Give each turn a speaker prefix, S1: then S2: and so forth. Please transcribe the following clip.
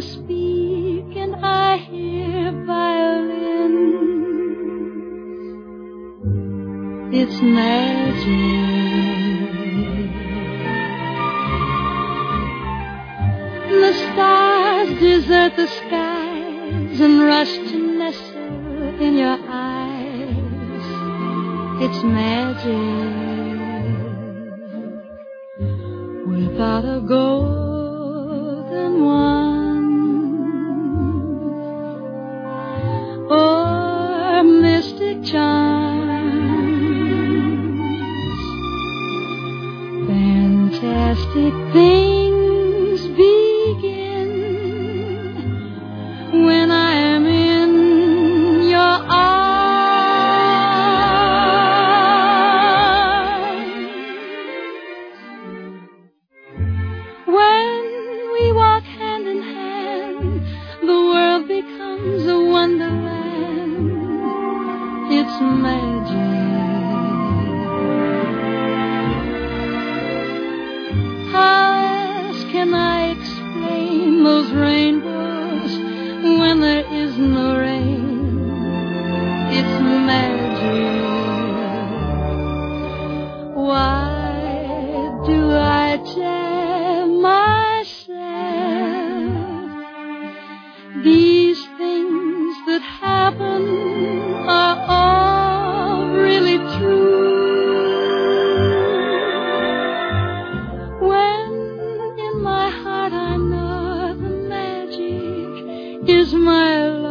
S1: speak and I hear violins. It's magic. The stars desert the skies and rush to nestle in your eyes. It's magic without a golden wand or mystic charms. Fantastic things begin when I am in your arms. When we walk hand in hand, the world becomes a wonderland. It's magic. How else can I explain those rainbows when there is no rain? It's magic. Why do I tell myself these things that happen are all really true? When in my heart I know the magic is my love.